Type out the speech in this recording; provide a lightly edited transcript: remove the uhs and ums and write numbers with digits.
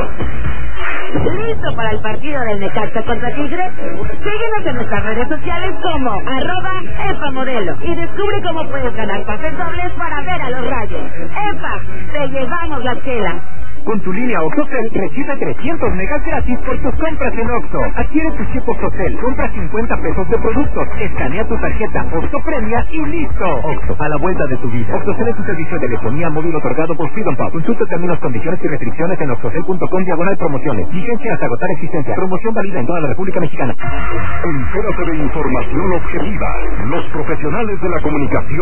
¿Listo para el partido del Necaxa contra Tigres? Síguenos en nuestras redes sociales como @EPAModelo y descubre cómo puedes ganar pases dobles para ver a los Rayos. ¡Epa! ¡Te llevamos la chela! Con tu línea OXXOCEL recibe 300 megas gratis por tus compras en OXXO. Adquiere tu chip OXXOCEL, compra 50 pesos de productos, escanea tu tarjeta OXXO Premia y listo. OXXO, a la vuelta de tu vida. OXXOCEL es un servicio de telefonía móvil otorgado por Freedom Pub. Consulta términos, condiciones y restricciones en oxxocel.com/promociones. Vigencia hasta agotar existencia. Promoción válida en toda la República Mexicana. Entérate de información objetiva. Los profesionales de la comunicación